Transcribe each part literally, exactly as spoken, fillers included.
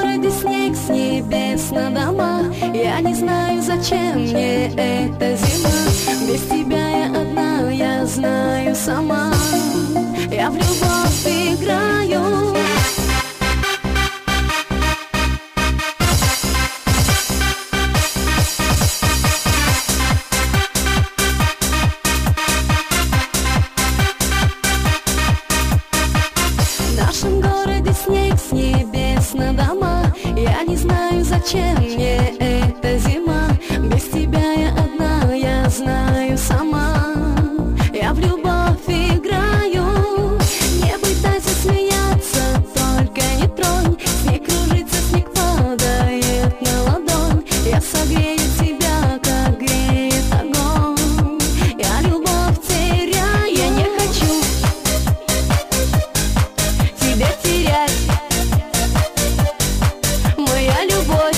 городе снег с небес на дома. Я не знаю, зачем мне эта зима. Без тебя я одна, я знаю сама. Я в любовь играю. В нашем городе снег с небес на дома. Я не знаю, зачем мне эта зима. Без тебя я одна, я знаю сама. Я в любовь играю. Не пытайся смеяться, только не тронь. Снег кружится, снег падает на ладонь. Я согрею тебя, как греет огонь. Я любовь теряю. Я не хочу тебя терять. Моя любовь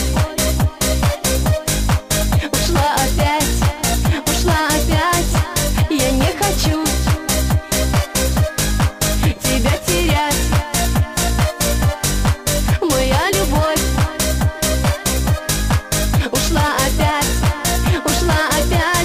ушла опять, ушла опять. Я не хочу тебя терять. Моя любовь ушла опять, ушла опять.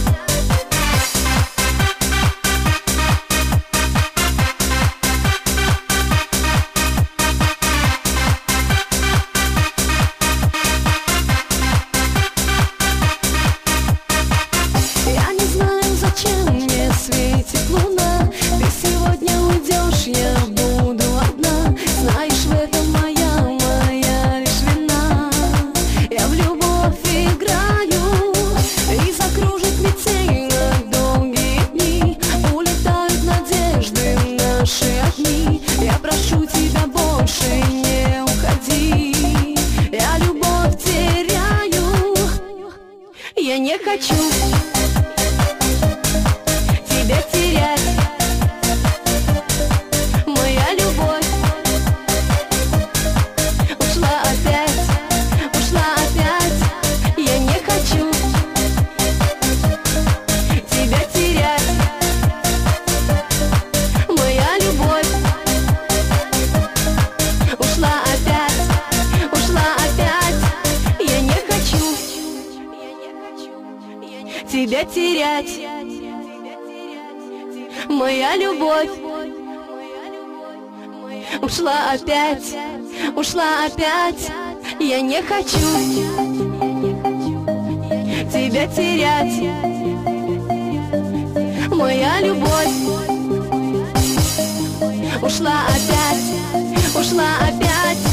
Я не знаю, зачем мне светит луна. Ты сегодня уйдешь, я буду одна. Знаешь, в этом моя, моя лишь вина. Я в любовь играю. И закружит метель на долгие дни. Улетают надежды наши огни. Я прошу тебя, больше не уходи. Я любовь теряю. Я не хочу тебя терять. Моя любовь ушла опять, ушла опять. Я не хочу тебя терять. Моя любовь ушла опять, ушла опять. Я не хочу тебя терять. Моя любовь ушла опять, ушла опять. Я не хочу тебя терять. Моя любовь ушла опять, ушла опять.